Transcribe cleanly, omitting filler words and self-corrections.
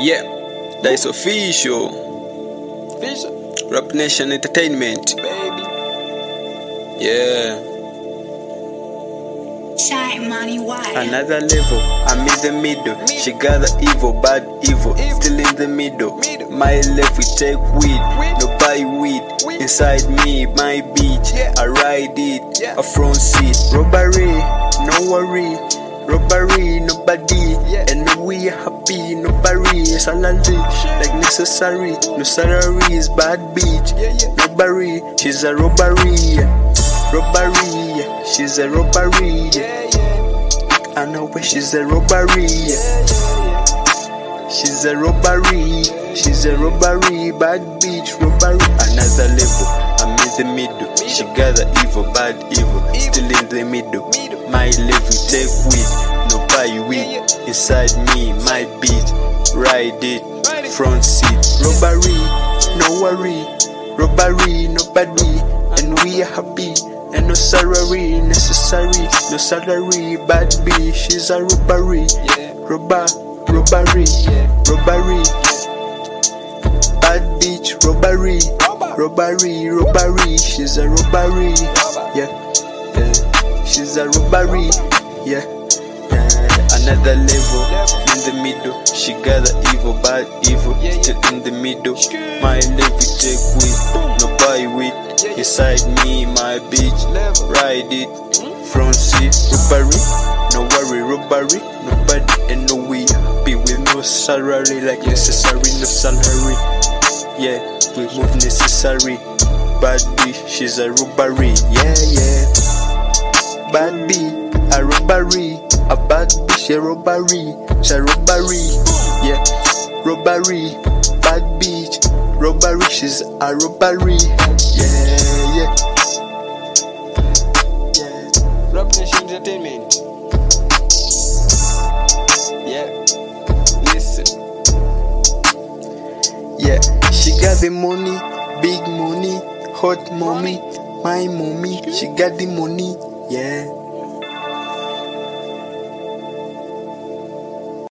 Yeah, that is official. Rap Nation Entertainment. Baby. Yeah. Shine Money Wire. Another level, I'm in the middle. She got the evil, bad evil, still in the middle. My left, we take weed, no buy weed. Inside me, my beach, I ride it, a front seat. Robbery, no worry. Robbery, nobody, and we happy, nobody, salary, like necessary, no salary is bad bitch, robbery, she's a robbery, robbery, she's a robbery, I know where she's a robbery, she's a robbery, she's a robbery, bad bitch, robbery, another level, I'm in the middle, she got the evil, bad evil, still in the middle. My level, take weed, no buy weed. Inside me, my beat, ride it, front seat. Robbery, no worry. Robbery, nobody, and we are happy. And no salary necessary, no salary. Bad bitch, she's a robbery, robbery, robbery. Bad bitch, robbery, robbery. She's a robbery, yeah. She's a robbery, yeah. Another level, in the middle. She got the evil, bad evil, still in the middle. My level, take weed, no buy weed. Inside me, my bitch, ride it, front seat. Robbery, no worry, robbery. Nobody and no we happy with no salary, like necessary, no salary. Yeah, we move necessary. Bad bitch, she's a robbery, yeah. Bad bitch, a robbery, a bad bitch, a robbery, it's a robbery, yeah, robbery, bad bitch, robbery, she's a robbery, yeah. Rap Nation Entertainment. Yeah, listen. Yeah, she got the money, big money, hot mommy, my mommy, she got the money. Yeah.